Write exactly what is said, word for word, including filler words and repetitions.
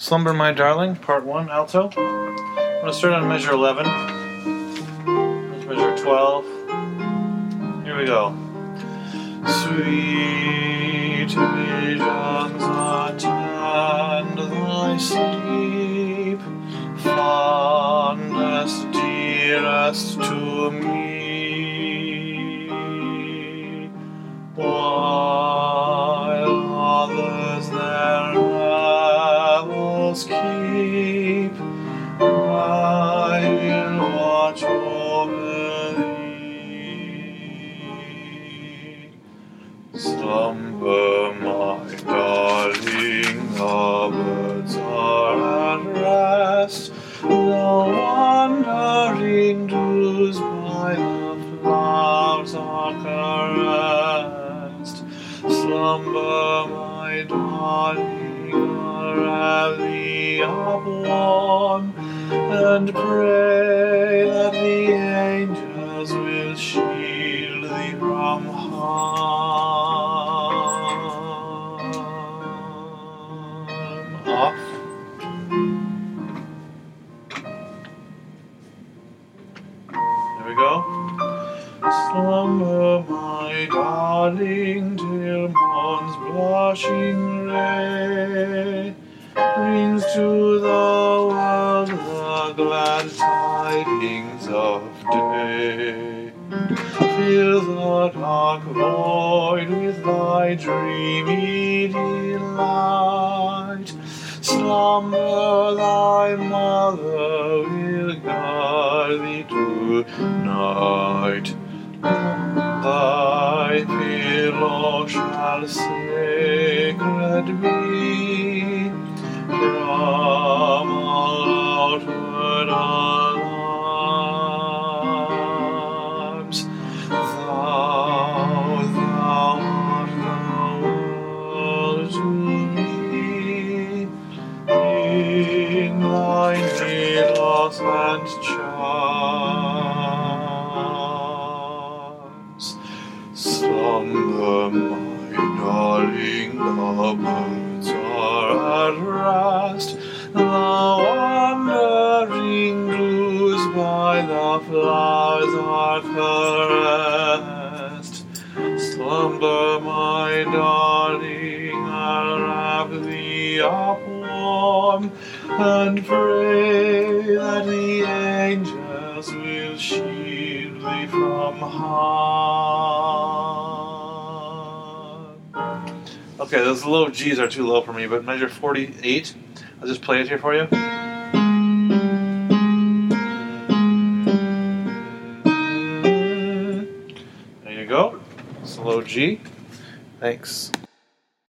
Slumber My Darling, Part one, alto. I'm going to start on measure eleven. There's measure twelve. Here we go. Sweet visions attend thy sleep, fondest, dearest to me, while others their revels keep, I will watch over thee. Slumber, my darling, the birds are at rest, the wandering dews by the flowers are caressed. Slumber, my darling, wrap thee up warm, and pray that the angels will shield thee from harm. Off. There we go. Slumber, my darling, till morn's blushing ray brings to the world the glad tidings of day. Fill the dark void with thy dreamy delight. Slumber, thy mother will guard thee tonight. Thy pillow shall sacred be from all outward alarms. Thou, thou art the world to me, in thy needles and charms. Slumber, my darling, the birds are at rest, the wandering dews by the flowers are caressed. Slumber, my darling, I'll wrap thee up warm, and pray that the angels will shield thee from harm. Okay, those low G's are too low for me, but measure forty-eight. I'll just play it here for you. There you go. Slow G. Thanks.